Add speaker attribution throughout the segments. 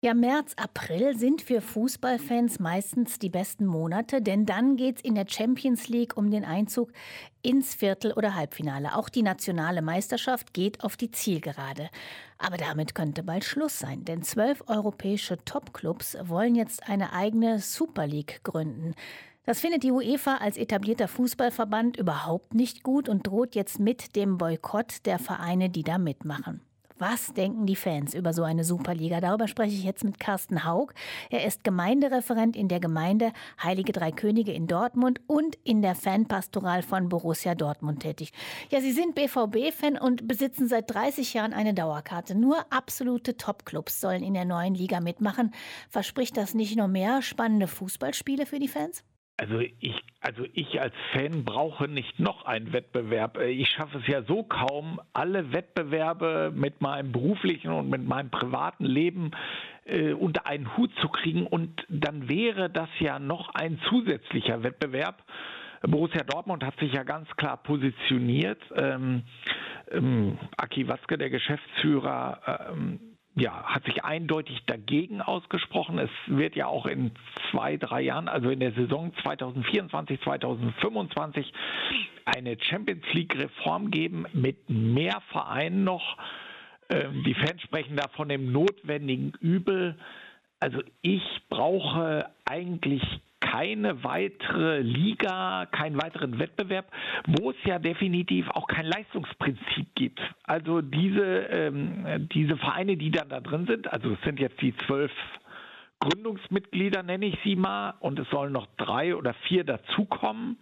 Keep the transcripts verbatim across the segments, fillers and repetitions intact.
Speaker 1: Ja, März, April sind für Fußballfans meistens die besten Monate, denn dann geht's in der Champions League um den Einzug ins Viertel- oder Halbfinale. Auch die nationale Meisterschaft geht auf die Zielgerade. Aber damit könnte bald Schluss sein, denn zwölf europäische Topclubs wollen jetzt eine eigene Super League gründen. Das findet die UEFA als etablierter Fußballverband überhaupt nicht gut und droht jetzt mit dem Boykott der Vereine, die da mitmachen. Was denken die Fans über so eine Superliga? Darüber spreche ich jetzt mit Carsten Haug. Er ist Gemeindereferent in der Gemeinde Heilige Drei Könige in Dortmund und in der Fanpastoral von Borussia Dortmund tätig. Ja, Sie sind B V B-Fan und besitzen seit dreißig Jahren eine Dauerkarte. Nur absolute Topclubs sollen in der neuen Liga mitmachen. Verspricht das nicht noch mehr spannende Fußballspiele für die Fans?
Speaker 2: Also ich, also ich als Fan brauche nicht noch einen Wettbewerb. Ich schaffe es ja so kaum, alle Wettbewerbe mit meinem beruflichen und mit meinem privaten Leben äh, unter einen Hut zu kriegen. Und dann wäre das ja noch ein zusätzlicher Wettbewerb. Borussia Dortmund hat sich ja ganz klar positioniert. Ähm, ähm, Aki Watzke, der Geschäftsführer, ähm, ja, hat sich eindeutig dagegen ausgesprochen. Es wird ja auch in zwei, drei Jahren, also in der Saison zwanzig vierundzwanzig, zwanzig fünfundzwanzig, eine Champions League Reform geben mit mehr Vereinen noch. Ähm, die Fans sprechen da von dem notwendigen Übel. Also ich brauche eigentlich keine weitere Liga, keinen weiteren Wettbewerb, wo es ja definitiv auch kein Leistungsprinzip gibt. Also diese, ähm, diese Vereine, die dann da drin sind, also es sind jetzt die zwölf Gründungsmitglieder, nenne ich sie mal, und es sollen noch drei oder vier dazukommen,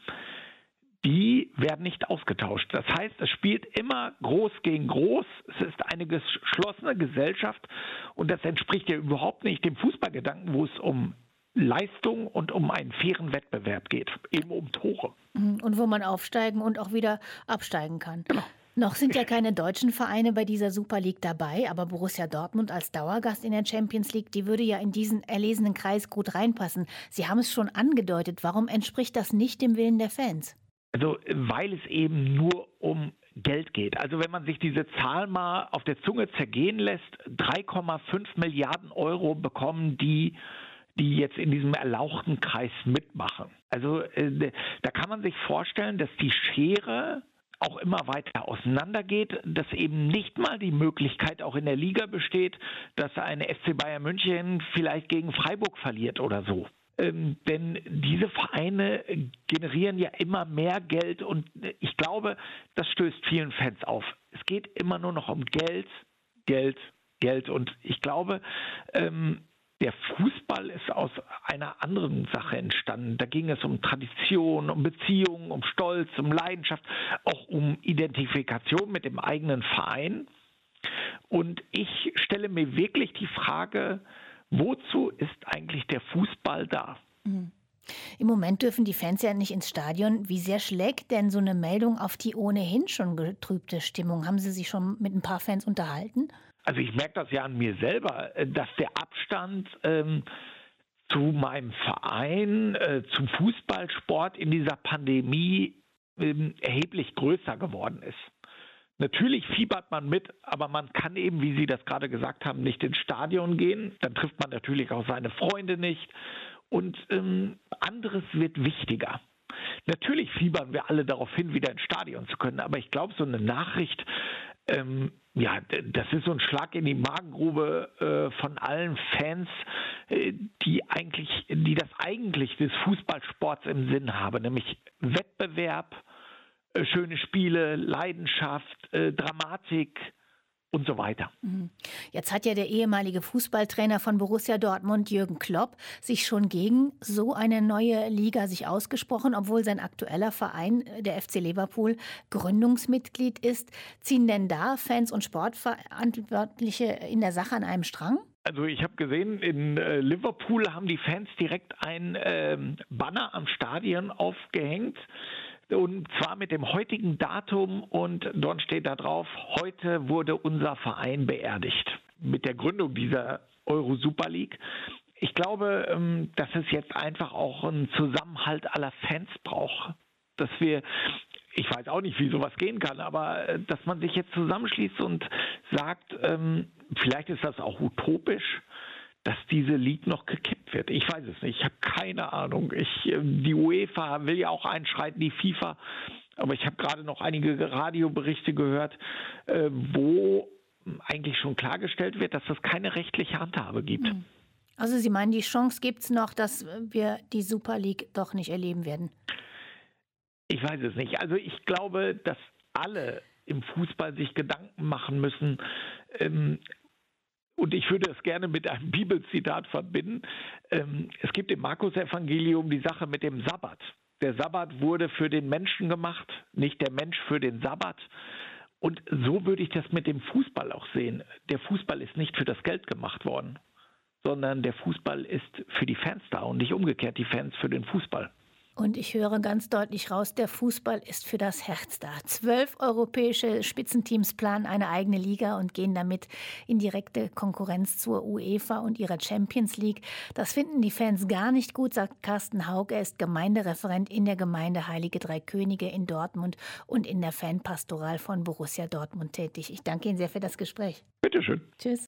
Speaker 2: die werden nicht ausgetauscht. Das heißt, es spielt immer groß gegen groß. Es ist eine geschlossene Gesellschaft und das entspricht ja überhaupt nicht dem Fußballgedanken, wo es um Leistung und um einen fairen Wettbewerb geht, eben um Tore.
Speaker 1: Und wo man aufsteigen und auch wieder absteigen kann.
Speaker 2: Genau.
Speaker 1: Noch sind ja keine deutschen Vereine bei dieser Super League dabei, aber Borussia Dortmund als Dauergast in der Champions League, die würde ja in diesen erlesenen Kreis gut reinpassen. Sie haben es schon angedeutet, warum entspricht das nicht dem Willen der Fans?
Speaker 2: Also, weil es eben nur um Geld geht. Also wenn man sich diese Zahl mal auf der Zunge zergehen lässt, drei Komma fünf Milliarden Euro bekommen die die jetzt in diesem erlauchten Kreis mitmachen. Also äh, da kann man sich vorstellen, dass die Schere auch immer weiter auseinandergeht, dass eben nicht mal die Möglichkeit auch in der Liga besteht, dass eine F C Bayern München vielleicht gegen Freiburg verliert oder so. Ähm, denn diese Vereine generieren ja immer mehr Geld und ich glaube, das stößt vielen Fans auf. Es geht immer nur noch um Geld, Geld, Geld und ich glaube, ähm, der Fußball ist aus einer anderen Sache entstanden. Da ging es um Tradition, um Beziehungen, um Stolz, um Leidenschaft, auch um Identifikation mit dem eigenen Verein. Und ich stelle mir wirklich die Frage, wozu ist eigentlich der Fußball da?
Speaker 1: Mhm. Im Moment dürfen die Fans ja nicht ins Stadion. Wie sehr schlägt denn so eine Meldung auf die ohnehin schon getrübte Stimmung? Haben Sie sich schon mit ein paar Fans unterhalten?
Speaker 2: Also ich merke das ja an mir selber, dass der Abstand ähm, zu meinem Verein, äh, zum Fußballsport in dieser Pandemie ähm, erheblich größer geworden ist. Natürlich fiebert man mit, aber man kann eben, wie Sie das gerade gesagt haben, nicht ins Stadion gehen. Dann trifft man natürlich auch seine Freunde nicht. Und ähm, anderes wird wichtiger. Natürlich fiebern wir alle darauf hin, wieder ins Stadion zu können. Aber ich glaube, so eine Nachricht, ähm, ja, das ist so ein Schlag in die Magengrube äh, von allen Fans, äh, die eigentlich, die das eigentlich des Fußballsports im Sinn haben, nämlich Wettbewerb, äh, schöne Spiele, Leidenschaft, äh, Dramatik und so weiter.
Speaker 1: Jetzt hat ja der ehemalige Fußballtrainer von Borussia Dortmund, Jürgen Klopp, sich schon gegen so eine neue Liga sich ausgesprochen, obwohl sein aktueller Verein, der F C Liverpool, Gründungsmitglied ist. Ziehen denn da Fans und Sportverantwortliche in der Sache an einem Strang?
Speaker 2: Also ich habe gesehen, in äh, Liverpool haben die Fans direkt ein ähm, Banner am Stadion aufgehängt. Und zwar mit dem heutigen Datum und dort steht da drauf, heute wurde unser Verein beerdigt. Mit der Gründung dieser Euro-Super League. Ich glaube, dass es jetzt einfach auch einen Zusammenhalt aller Fans braucht. Dass wir, ich weiß auch nicht, wie sowas gehen kann, aber dass man sich jetzt zusammenschließt und sagt, vielleicht ist das auch utopisch, dass diese League noch gekippt wird. Ich weiß es nicht, ich habe keine Ahnung. Ich, die UEFA will ja auch einschreiten, die FIFA. Aber ich habe gerade noch einige Radioberichte gehört, äh, wo eigentlich schon klargestellt wird, dass es keine rechtliche Handhabe gibt.
Speaker 1: Also Sie meinen, die Chance gibt es noch, dass wir die Super League doch nicht erleben werden?
Speaker 2: Ich weiß es nicht. Also ich glaube, dass alle im Fußball sich Gedanken machen müssen. Ähm, und ich würde es gerne mit einem Bibelzitat verbinden. Ähm, es gibt im Markus-Evangelium die Sache mit dem Sabbat. Der Sabbat wurde für den Menschen gemacht, nicht der Mensch für den Sabbat. Und so würde ich das mit dem Fußball auch sehen. Der Fußball ist nicht für das Geld gemacht worden, sondern der Fußball ist für die Fans da und nicht umgekehrt die Fans für den Fußball.
Speaker 1: Und ich höre ganz deutlich raus, der Fußball ist für das Herz da. Zwölf europäische Spitzenteams planen eine eigene Liga und gehen damit in direkte Konkurrenz zur UEFA und ihrer Champions League. Das finden die Fans gar nicht gut, sagt Carsten Haug. Er ist Gemeindereferent in der Gemeinde Heilige Drei Könige in Dortmund und in der Fanpastoral von Borussia Dortmund tätig. Ich danke Ihnen sehr für das Gespräch.
Speaker 2: Bitteschön.
Speaker 1: Tschüss.